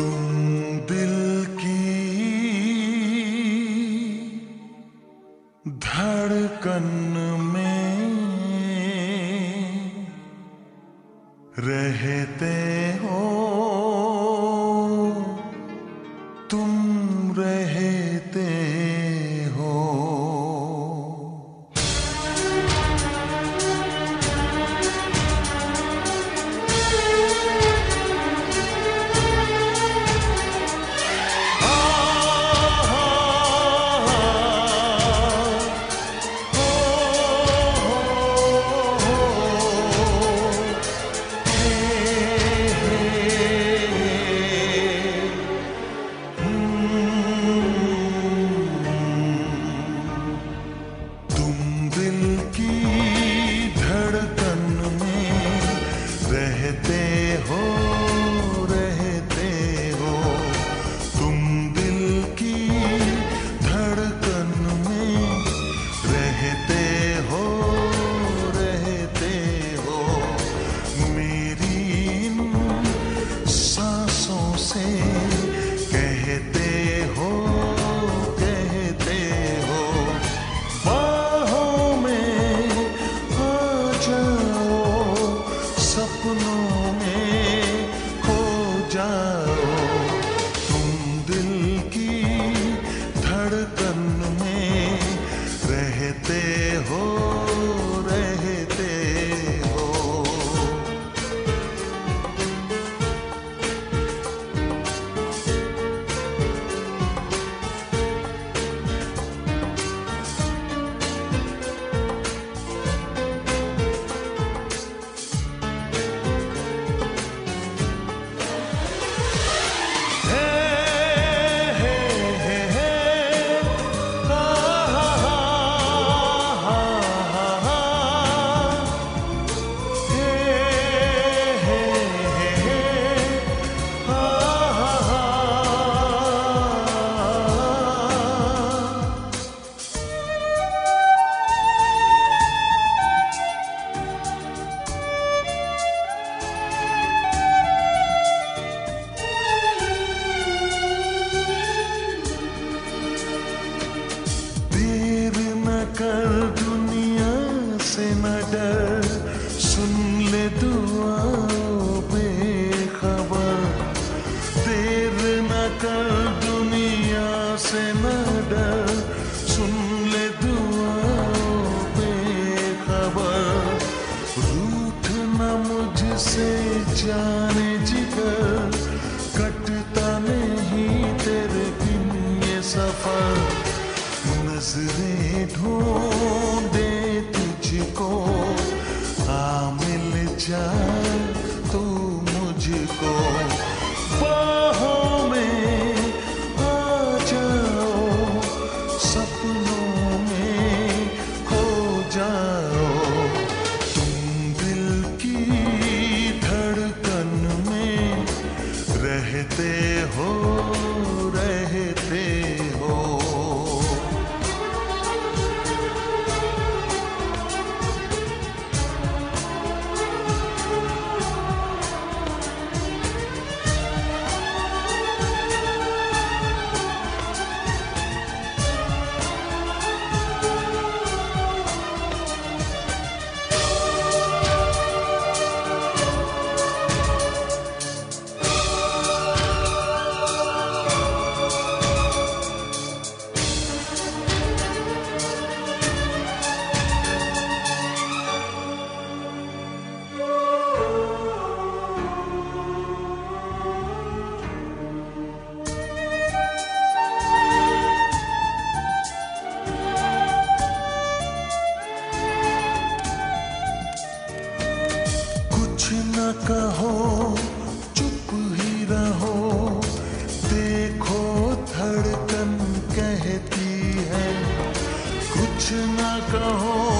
तुम दिल की धड़कन में रहते हो, तुम रहते हो। रहते हो, रहते हो, तुम दिल की धड़कन में रहते हो, रहते हो। मेरी इन सांसों से कहते हो, कहते हो। बाहों में आ जाओ, सपनों में खो जाओ, तुम दिल की धड़कन में रहते हो, रहते हो। कर दुनिया से न डर, सुन ले दुआ बेखबर। देर न कर दुनिया से न डर, सुन ले दुआ बेखबर। रूठ न मुझसे जाने जिगर, कटता नहीं तेरे बिन ये सफर। नजरें ढूंढे तुझको, आ मिल जाए तू मुझको। बाहों में आ जाओ, सपनों में खो जाओ, तुम दिल की धड़कन में रहते हो, रहते हो। न कहो, चुप ही रहो, देखो धड़कन कहती है। कुछ न कहो,